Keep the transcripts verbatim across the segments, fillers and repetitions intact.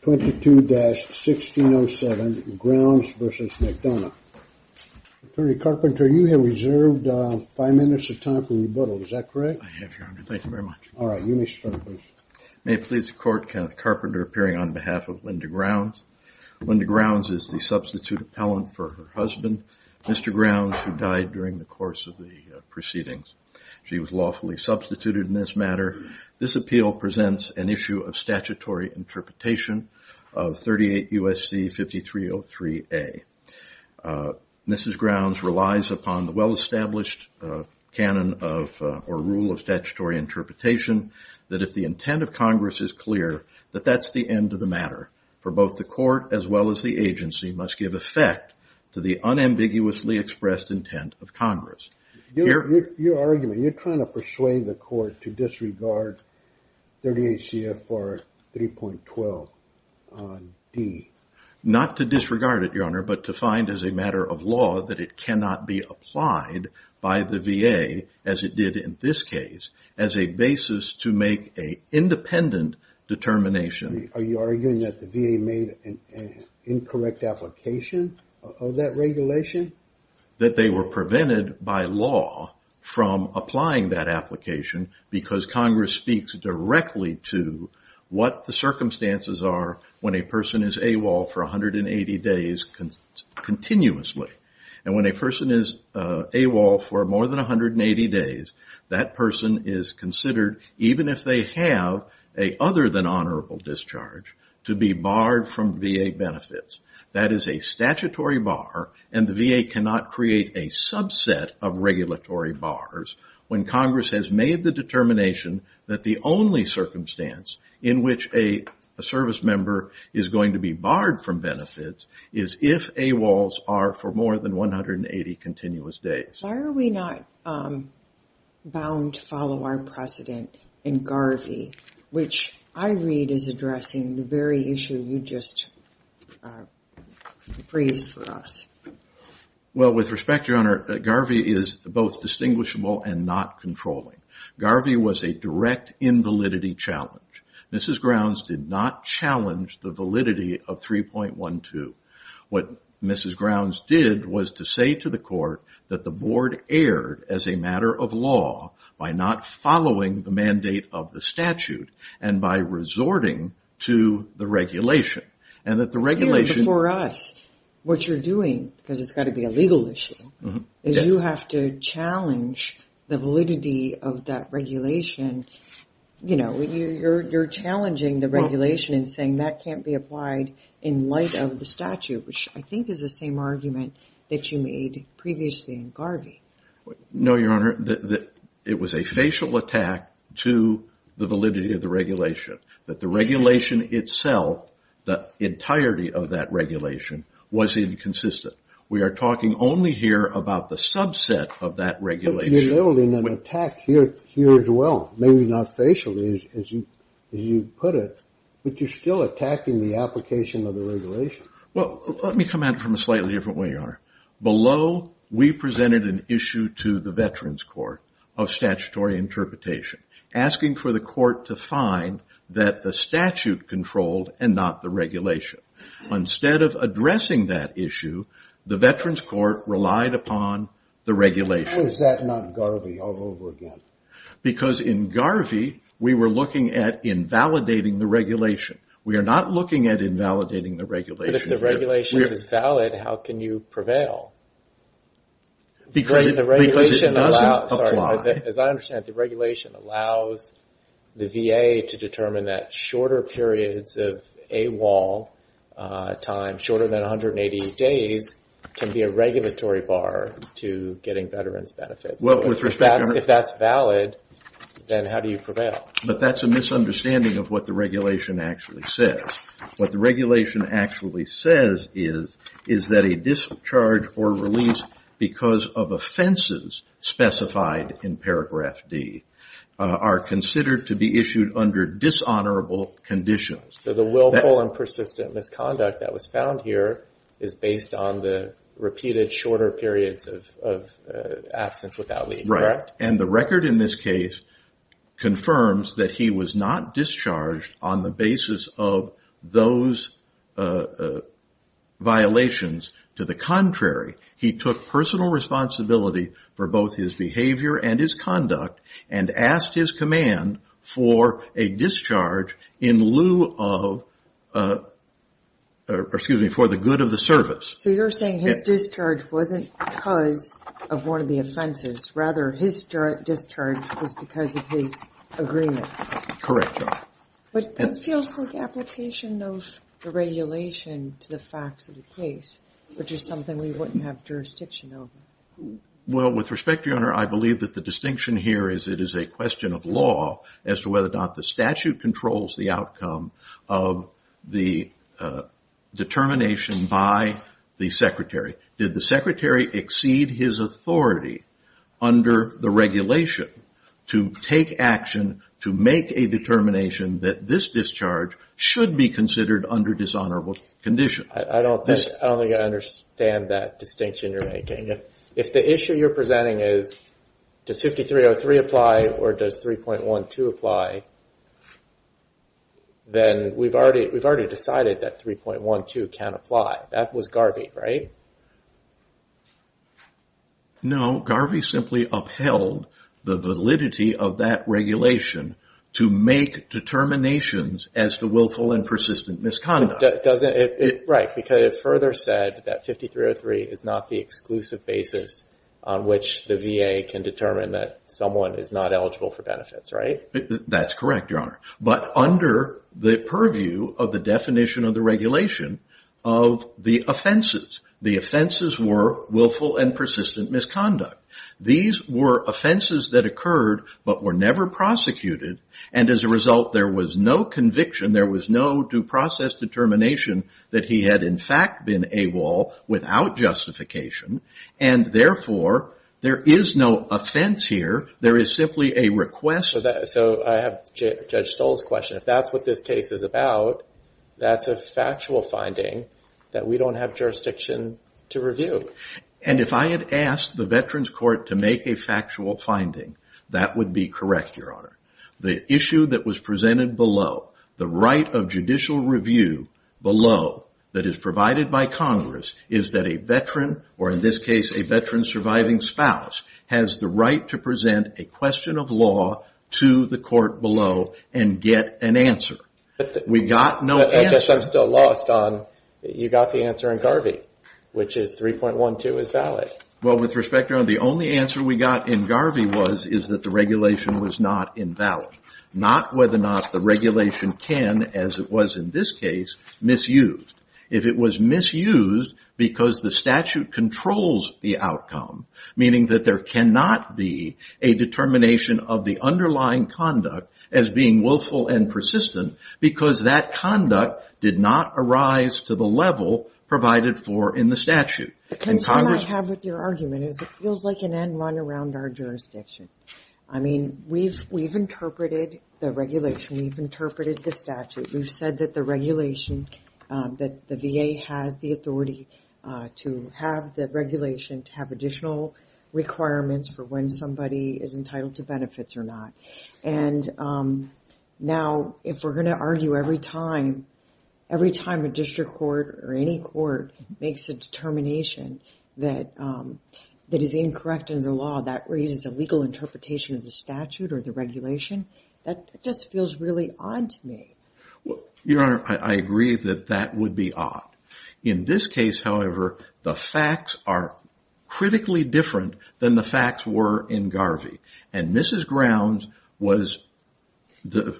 twenty-two sixteen oh seven, Grounds versus McDonough. Attorney Carpenter, you have reserved uh, five minutes of time for rebuttal. Is that correct? I have, Your Honor. Thank you very much. All right, you may start, please. May it please the Court, Kenneth Carpenter appearing on behalf of Linda Grounds. Linda Grounds is the substitute appellant for her husband, Mister Grounds, who died during the course of the uh, proceedings. She was lawfully substituted in this matter. This appeal presents an issue of statutory interpretation of thirty-eight U S C fifty-three oh three A. Uh, Missus Grounds relies upon the well-established uh, canon of, uh, or rule of statutory interpretation that if the intent of Congress is clear, that that's the end of the matter. For both the court as well as the agency must give effect to the unambiguously expressed intent of Congress. Your, Here, your, your argument, you're trying to persuade the court to disregard thirty-eight C F R three point twelve uh, D. not to disregard it, Your Honor, but to find as a matter of law that it cannot be applied by the V A, as it did in this case, as a basis to make an independent determination. Are you arguing that the V A made an, an incorrect application of that regulation? That they were prevented by law from applying that application because Congress speaks directly to what the circumstances are when a person is AWOL for one hundred eighty days con- continuously. And when a person is uh, AWOL for more than one hundred eighty days, that person is considered, even if they have a other than honorable discharge, to be barred from V A benefits. That is a statutory bar, and the V A cannot create a subset of regulatory bars when Congress has made the determination that the only circumstance in which a, a service member is going to be barred from benefits is if AWOLs are for more than one hundred eighty continuous days. Why are we not um, bound to follow our precedent in Garvey, which I read as addressing the very issue you just uh, phrased for us? Well, with respect, Your Honor, Garvey is both distinguishable and not controlling. Garvey was a direct invalidity challenge. Missus Grounds did not challenge the validity of three point one two. What Missus Grounds did was to say to the court that the board erred as a matter of law by not following the mandate of the statute and by resorting to the regulation. And that the regulation... Here before us, what you're doing, because it's got to be a legal issue, mm-hmm. is yeah. you have to challenge the validity of that regulation. You know, you're you're challenging the regulation well, and saying that can't be applied in light of the statute, which I think is the same argument that you made previously in Garvey. No, Your Honor, the, the, it was a facial attack to the validity of the regulation. That the regulation itself, the entirety of that regulation, was inconsistent. We are talking only here about the subset of that regulation. But you're leveling an attack here, here as well. Maybe not facially, as, as you, as you put it, but you're still attacking the application of the regulation. Well, let me come at it from a slightly different way, Your Honor. Below, we presented an issue to the Veterans Court of statutory interpretation, asking for the court to find that the statute controlled and not the regulation. Instead of addressing that issue, the Veterans Court relied upon the regulation. How is that not Garvey all over again? Because in Garvey, we were looking at invalidating the regulation. We are not looking at invalidating the regulation. But if the regulation is valid, how can you prevail? Because, the it, regulation because it doesn't allows, apply. Sorry, as I understand it, the regulation allows the V A to determine that shorter periods of AWOL uh, time, shorter than one hundred eighty days, can be a regulatory bar to getting veterans benefits. Well, so with if, respect, if that's, if that's valid, then how do you prevail? But that's a misunderstanding of what the regulation actually says. What the regulation actually says is, is that a discharge or release because of offenses specified in paragraph D uh, are considered to be issued under dishonorable conditions. So the willful that, and persistent misconduct that was found here is based on the repeated shorter periods of, of uh, absence without leave, right. correct? And the record in this case confirms that he was not discharged on the basis of those uh, uh, violations. To the contrary, he took personal responsibility for both his behavior and his conduct and asked his command for a discharge in lieu of, uh, or, excuse me, for the good of the service. So you're saying his it, discharge wasn't because of one of the offenses, rather his discharge was because of his agreement. Correct, Your Honor. But that feels like application of the regulation to the facts of the case, which is something we wouldn't have jurisdiction over. Well, with respect to Your Honor, I believe that the distinction here is it is a question of law as to whether or not the statute controls the outcome of the uh, determination by the Secretary. Did the Secretary exceed his authority under the regulation to take action to make a determination that this discharge should be considered under dishonorable conditions? I, I don't think this, I don't think I understand that distinction you're making. If if the issue you're presenting is does fifty-three oh three apply or does three point one two apply, then we've already we've already decided that three point one two can apply. That was Garvey, right? No, Garvey simply upheld the validity of that regulation to make determinations as to willful and persistent misconduct. It doesn't it, it, it, right, because it further said that fifty-three oh three is not the exclusive basis on which the V A can determine that someone is not eligible for benefits, right? That's correct, Your Honor. But under the purview of the definition of the regulation of the offenses, the offenses were willful and persistent misconduct. These were offenses that occurred but were never prosecuted, and as a result there was no conviction, there was no due process determination that he had in fact been AWOL without justification, and therefore there is no offense here. There is simply a request. So, that, so I have J- Judge Stoll's question. If that's what this case is about, that's a factual finding that we don't have jurisdiction to review. And if I had asked the Veterans Court to make a factual finding, that would be correct, Your Honor. The issue that was presented below, the right of judicial review below that is provided by Congress, is that a veteran, or in this case a veteran's surviving spouse, has the right to present a question of law to the court below and get an answer. The, we got no but answer. I guess I'm still lost on, you got the answer in Garvey, which is three point one two is valid. Well, with respect to the only answer we got in Garvey was, is that the regulation was not invalid. Not whether or not the regulation can, as it was in this case, misused. If it was misused because the statute controls the outcome, meaning that there cannot be a determination of the underlying conduct as being willful and persistent because that conduct did not arise to the level provided for in the statute. The concern Congress- I have with your argument is it feels like an end run around our jurisdiction. I mean, we've we've interpreted the regulation, we've interpreted the statute, we've said that the regulation, um, that the V A has the authority uh, to have the regulation, to have additional requirements for when somebody is entitled to benefits or not. And um, now, if we're going to argue every time, every time a district court or any court makes a determination that um, that is incorrect under the law, that raises a legal interpretation of the statute or the regulation, that, that just feels really odd to me. Well, Your Honor, I, I agree that that would be odd. In this case, however, the facts are critically different than the facts were in Garvey. And Missus Grounds was the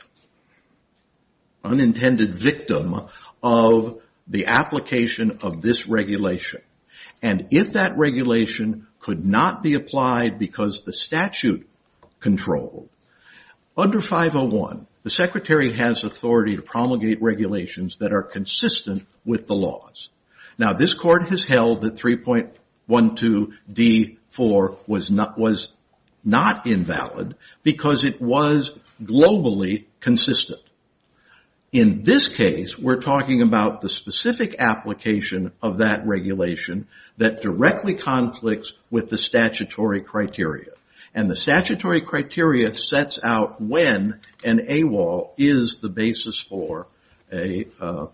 unintended victim of the application of this regulation. And if that regulation could not be applied because the statute controlled, under five oh one, the Secretary has authority to promulgate regulations that are consistent with the laws. Now, this Court has held that three point one two D four was not, was not invalid because it was globally consistent. In this case, we're talking about the specific application of that regulation that directly conflicts with the statutory criteria. And the statutory criteria sets out when an AWOL is the basis for a, uh,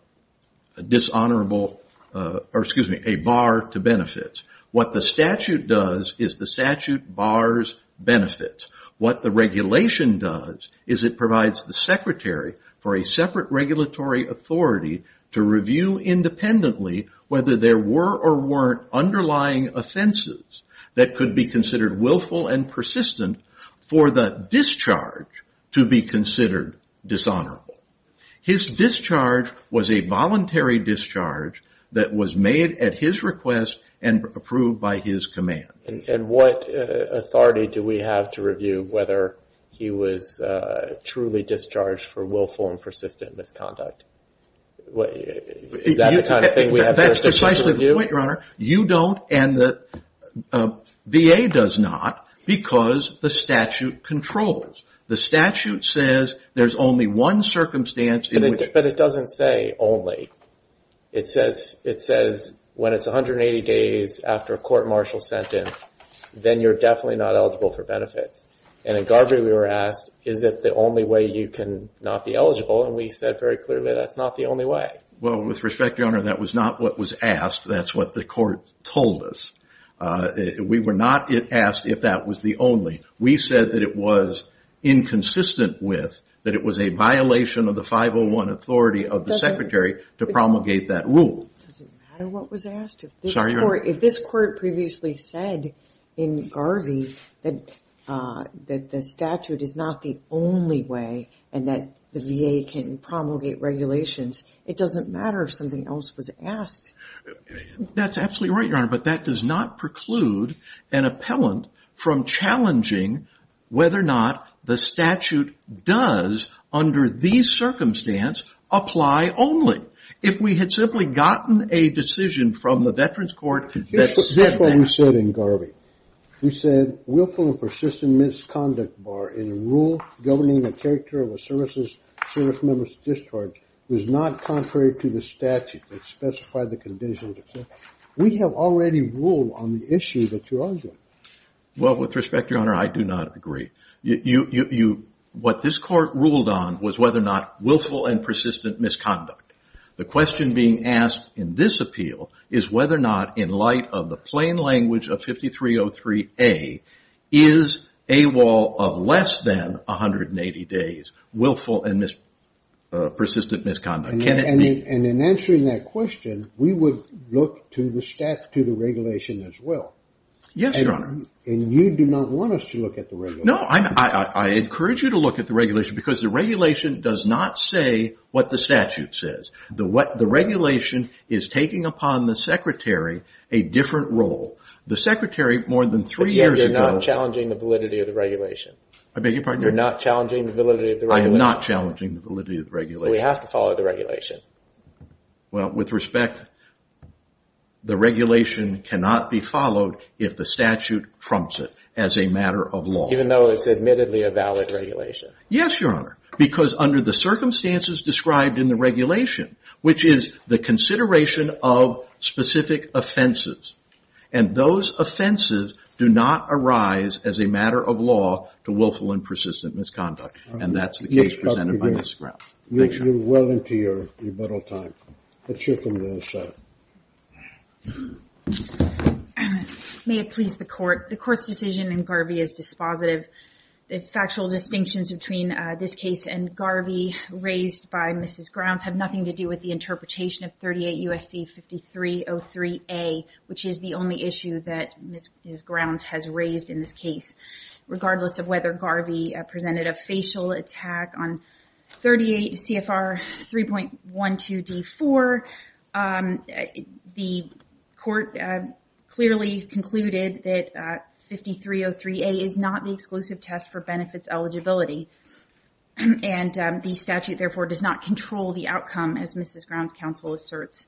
a dishonorable, uh, or excuse me, a bar to benefits. What the statute does is the statute bars benefits. What the regulation does is it provides the secretary for a separate regulatory authority to review independently whether there were or weren't underlying offenses that could be considered willful and persistent for the discharge to be considered dishonorable. His discharge was a voluntary discharge that was made at his request and approved by his command. And, and what uh, authority do we have to review whether he was uh, truly discharged for willful and persistent misconduct? What, is that you, the kind of thing we that, have that's jurisdiction precisely to review? The point, Your Honor. You don't, and the uh, V A does not, because the statute controls. The statute says there's only one circumstance in but which... It, but it doesn't say only. It says, it says when it's one hundred eighty days after a court-martial sentence, then you're definitely not eligible for benefits. And in Garvey we were asked, is it the only way you can not be eligible? And we said very clearly that's not the only way. Well, with respect, Your Honor, that was not what was asked. That's what the court told us. Uh, we were not asked if that was the only. We said that it was inconsistent with, that it was a violation of the five oh one authority of the secretary to promulgate that rule. Does it matter what was asked? If this Sorry, Your court, Honor? if this court previously said in Garvey that uh, that the statute is not the only way and that the V A can promulgate regulations, it doesn't matter if something else was asked. That's absolutely right, Your Honor, but that does not preclude an appellant from challenging whether or not the statute does, under these circumstances, apply only. If we had simply gotten a decision from the Veterans Court that Here's, said here's what that. we said in Garvey. We said, willful and persistent misconduct bar in a rule governing the character of a services, service member's discharge was not contrary to the statute that specified the conditions. We have already ruled on the issue that you're arguing. Well, with respect, Your Honor, I do not agree. You, you, you, you, what this court ruled on was whether or not willful and persistent misconduct. The question being asked in this appeal is whether or not, in light of the plain language of fifty-three oh three A, is a wall of less than one hundred eighty days willful and mis, uh, persistent misconduct. And, Can it and, be? in, and in answering that question, we would look to the stat, to the regulation as well. Yes, and, Your Honor. And you do not want us to look at the regulation. No, I'm, I, I, I encourage you to look at the regulation because the regulation does not say what the statute says. The, what, the regulation is taking upon the Secretary a different role. The Secretary, more than three but yet years you're ago... You're not challenging the validity of the regulation. I beg your pardon? You're not challenging the validity of the regulation. I am not challenging the validity of the regulation. So we have to follow the regulation. Well, with respect, the regulation cannot be followed if the statute trumps it as a matter of law. Even though it's admittedly a valid regulation. Yes, Your Honor, because under the circumstances described in the regulation, which is the consideration of specific offenses, and those offenses do not arise as a matter of law to willful and persistent misconduct. And that's the case presented by Miz Brown. You're, you're well into your rebuttal time. Let's hear from the other side. May it please the court. The court's decision in Garvey is dispositive. The factual distinctions between uh, this case and Garvey raised by Missus Grounds have nothing to do with the interpretation of thirty-eight U S C fifty-three oh three A, which is the only issue that Miz Grounds has raised in this case. Regardless of whether Garvey uh, presented a facial attack on thirty-eight C F R three point one two D four, um, the court uh, clearly concluded that uh, fifty-three oh three A is not the exclusive test for benefits eligibility. And um, the statute, therefore, does not control the outcome, as Missus Grounds' counsel asserts.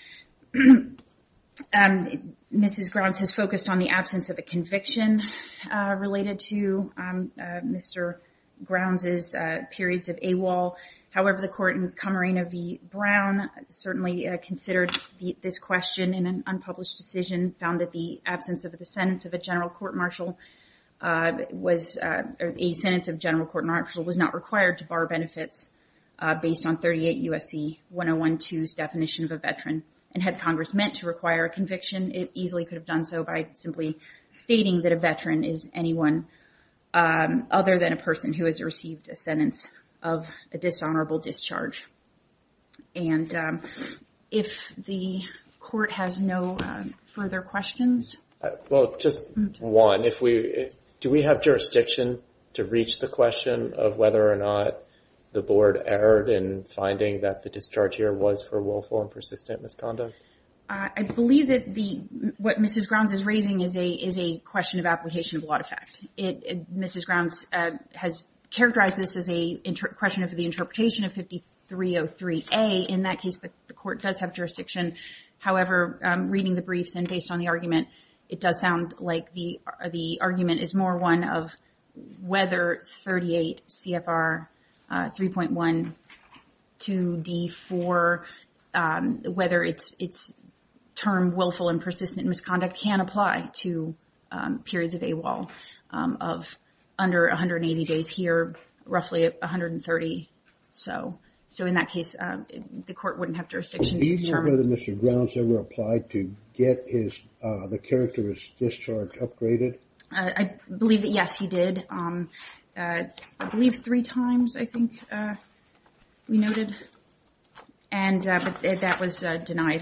um, Missus Grounds has focused on the absence of a conviction uh, related to um, uh, Mister Grounds' uh, periods of AWOL. However, the court in Camarena v. Brown certainly uh, considered the, this question in an unpublished decision, found that the absence of the sentence of a general court-martial uh, was, uh, or a sentence of general court-martial was not required to bar benefits uh, based on thirty-eight U S C ten twelve's definition of a veteran. And had Congress meant to require a conviction, it easily could have done so by simply stating that a veteran is anyone um, other than a person who has received a sentence of a dishonorable discharge. And um, if the court has no uh, further questions. Uh, well, just one. If we if, do we have jurisdiction to reach the question of whether or not the board erred in finding that the discharge here was for willful and persistent misconduct? Uh, I believe that the what Missus Grounds is raising is a is a question of application of law to fact. It, it Missus Grounds uh, has characterized this as a inter- question of the interpretation of fifty-three oh three A. In that case, the, the court does have jurisdiction. However, um, reading the briefs and based on the argument, it does sound like the uh, the argument is more one of whether thirty-eight C F R uh, three point one two D four, um, whether it's it's term willful and persistent misconduct can apply to um, periods of AWOL um, of under one hundred eighty days here, roughly one hundred thirty. So, so in that case, uh, the court wouldn't have jurisdiction Do to you know determine whether Mister Grounds ever applied to get his uh, the character of his discharge upgraded? Uh, I believe that yes, he did. Um, uh, I believe three times. I think uh, we noted, and uh, but th- that was uh, denied.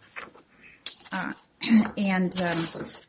Uh, and um,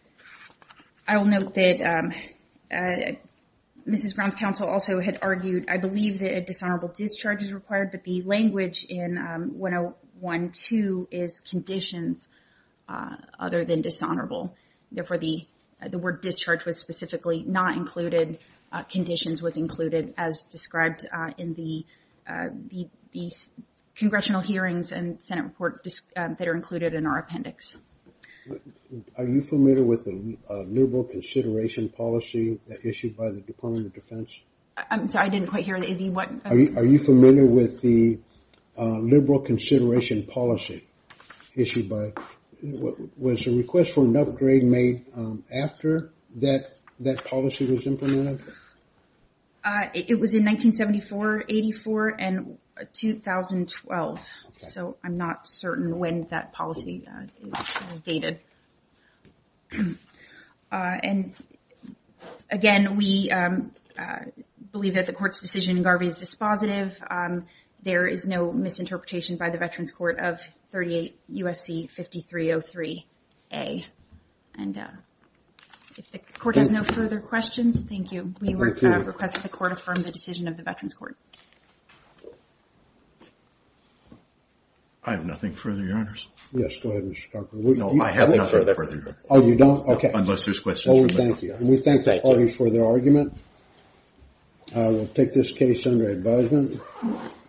I will note that um, uh, Missus Grounds' counsel also had argued, I believe that a dishonorable discharge is required, but the language in um, ten twelve is conditions uh, other than dishonorable. Therefore, the uh, the word discharge was specifically not included. Uh, conditions was included as described uh, in the, uh, the the congressional hearings and Senate report dis- uh, that are included in our appendix. Are you familiar with the uh, liberal consideration policy issued by the Department of Defense? I'm sorry, I didn't quite hear the, the what. Uh, are, you, are you familiar with the uh, liberal consideration policy issued by? Was a request for an upgrade made um, after that that policy was implemented? Uh, it, it was in nineteen seventy-four, eighty-four, and two thousand twelve. Okay. So I'm not certain when that policy uh, is, is dated. uh, and again, we um, uh, believe that the court's decision in Garvey is dispositive. Um, there is no misinterpretation by the Veterans Court of thirty-eight U S C fifty-three oh three A. And uh, if the court has no further questions, thank you. We re- uh, request that the court affirm the decision of the Veterans Court. I have nothing further, Your Honors. Yes, go ahead, Mister Carper. We, no, you, I have I nothing further. further. Oh, you don't? Okay. No, unless there's questions. Oh, we from thank the you. And we thank the thank parties you. for their argument. Uh, we'll take this case under advisement.